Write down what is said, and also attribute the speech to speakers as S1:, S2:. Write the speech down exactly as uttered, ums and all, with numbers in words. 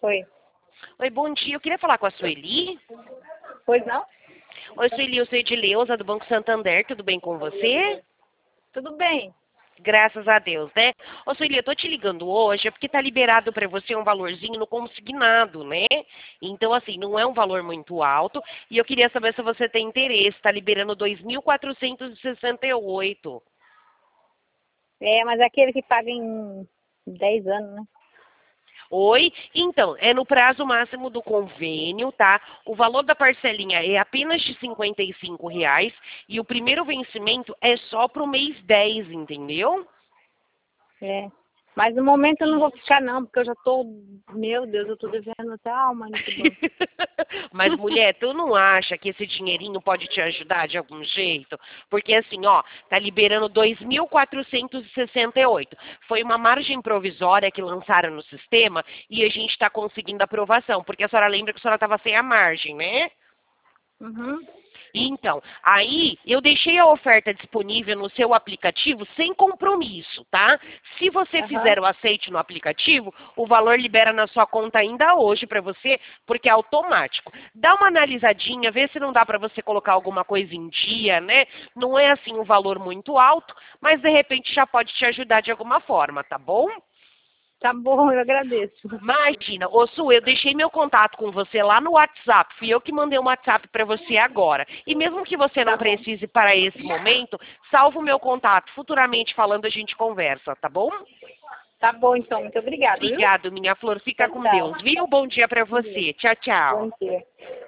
S1: Oi.
S2: Oi, bom dia. Eu queria falar com a Sueli.
S1: Pois não?
S2: Oi, Sueli, eu sou Edileuza, do Banco Santander. Tudo bem com você?
S1: Tudo bem.
S2: Graças a Deus, né? Ô, Sueli, eu tô te ligando hoje é porque tá liberado para você um valorzinho no consignado, né? Então, assim, não é um valor muito alto. E eu queria saber se você tem interesse. Tá liberando dois mil quatrocentos e sessenta e oito.
S1: É, mas é aquele que paga em dez anos, né?
S2: Oi? Então, é no prazo máximo do convênio, tá? O valor da parcelinha é apenas de cinquenta e cinco reais e o primeiro vencimento é só para o mês dez, entendeu?
S1: É. Mas no momento eu não vou ficar não, porque eu já tô, meu Deus, eu tô devendo até a alma nesse banco.
S2: Mas, mulher, tu não acha que esse dinheirinho pode te ajudar de algum jeito? Porque, assim, ó, tá liberando dois mil quatrocentos e sessenta e oito. Foi uma margem provisória que lançaram no sistema e a gente tá conseguindo aprovação. Porque a senhora lembra que a senhora estava sem a margem, né?
S1: Uhum.
S2: Então, aí eu deixei a oferta disponível no seu aplicativo sem compromisso, tá? Se você
S1: Aham.
S2: fizer o aceite no aplicativo, o valor libera na sua conta ainda hoje para você, porque é automático. Dá uma analisadinha, vê se não dá para você colocar alguma coisa em dia, né? Não é assim um valor muito alto, mas de repente já pode te ajudar de alguma forma, tá bom?
S1: Tá bom, eu agradeço.
S2: Imagina, ô Su, eu deixei meu contato com você lá no WhatsApp. Fui eu que mandei um WhatsApp para você agora. E mesmo que você
S1: Tá
S2: não
S1: bom.
S2: precise para esse momento, salva o meu contato. Futuramente falando a gente conversa, tá bom?
S1: Tá bom então, muito obrigada, viu?
S2: Obrigado, minha flor. Fica
S1: Tchau,
S2: com
S1: tchau.
S2: Deus, viu? Bom dia para
S1: Bom dia.
S2: você. Tchau,
S1: Bom
S2: tchau.
S1: dia.